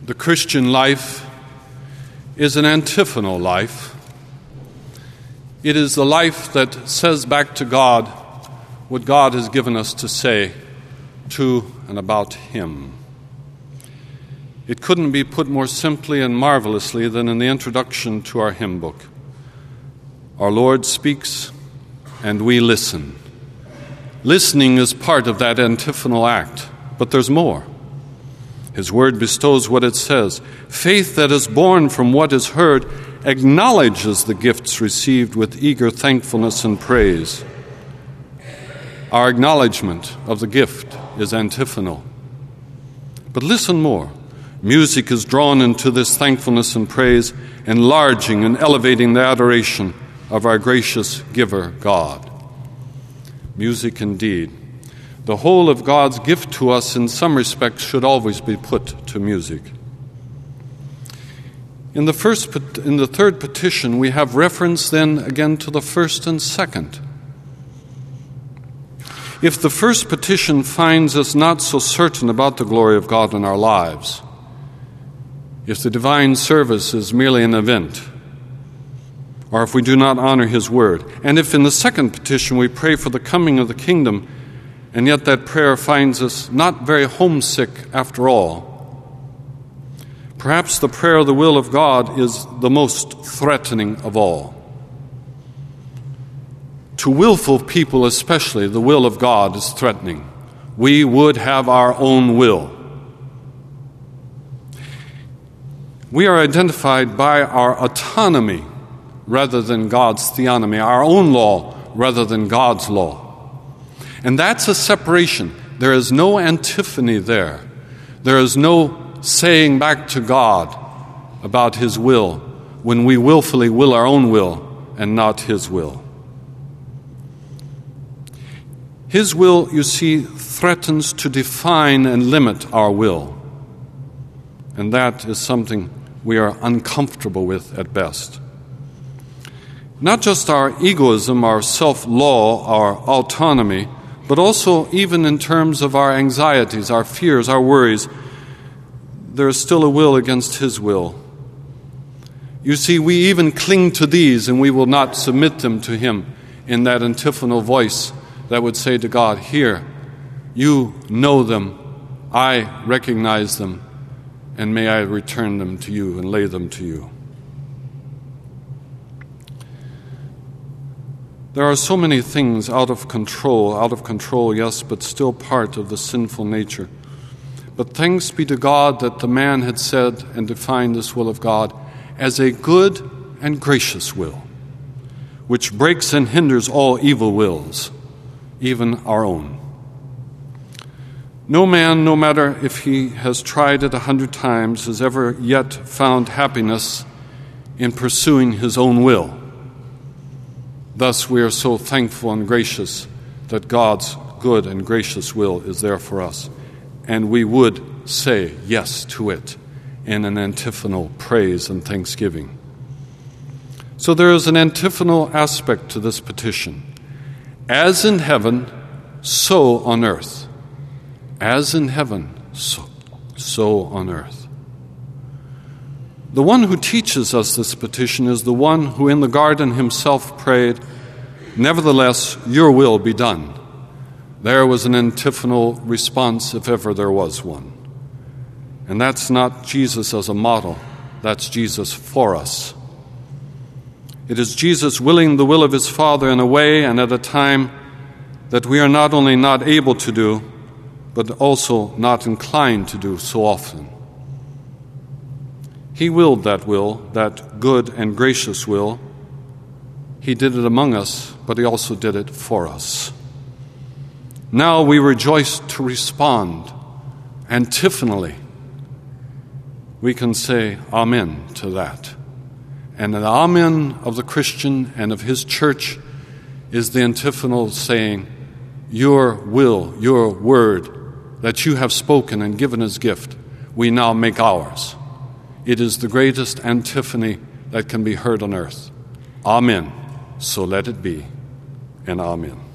The Christian life is an antiphonal life. It is the life that says back to God what God has given us to say to and about Him. It couldn't be put more simply and marvelously than in the introduction to our hymn book. Our Lord speaks, and we listen. Listening is part of that antiphonal act, but there's more. His word bestows what it says. Faith that is born from what is heard acknowledges the gifts received with eager thankfulness and praise. Our acknowledgement of the gift is antiphonal. But listen more. Music is drawn into this thankfulness and praise, enlarging and elevating the adoration of our gracious giver, God. Music indeed. The whole of God's gift to us in some respects should always be put to music. In the third petition, we have reference then again to the first and second. If the first petition finds us not so certain about the glory of God in our lives, if the divine service is merely an event, or if we do not honor His word, and if in the second petition we pray for the coming of the kingdom, and yet that prayer finds us not very homesick after all, perhaps the prayer of the will of God is the most threatening of all. To willful people especially, the will of God is threatening. We would have our own will. We are identified by our autonomy rather than God's theonomy, our own law rather than God's law. And that's a separation. There is no antiphony there. There is no saying back to God about His will when we willfully will our own will and not His will. His will, you see, threatens to define and limit our will. And that is something we are uncomfortable with at best. Not just our egoism, our self-law, our autonomy, but also even in terms of our anxieties, our fears, our worries, there is still a will against His will. You see, we even cling to these and we will not submit them to Him in that antiphonal voice that would say to God, here, you know them, I recognize them, and may I return them to you and lay them to you. There are so many things out of control, yes, but still part of the sinful nature. But thanks be to God that the man had said and defined this will of God as a good and gracious will, which breaks and hinders all evil wills, even our own. No man, no matter if he has tried it 100 times, has ever yet found happiness in pursuing his own will. Thus, we are so thankful and gracious that God's good and gracious will is there for us, and we would say yes to it in an antiphonal praise and thanksgiving. So there is an antiphonal aspect to this petition. As in heaven, so on earth. As in heaven, so on earth. The one who teaches us this petition is the one who in the garden himself prayed, nevertheless, your will be done. There was an antiphonal response, if ever there was one. And that's not Jesus as a model, that's Jesus for us. It is Jesus willing the will of His Father in a way and at a time that we are not only not able to do, but also not inclined to do so often. He willed that will, that good and gracious will. He did it among us, but He also did it for us. Now we rejoice to respond antiphonally. We can say amen to that. And an amen of the Christian and of his church is the antiphonal saying, your will, your word that you have spoken and given as gift, we now make ours. It is the greatest antiphony that can be heard on earth. Amen. So let it be, and amen.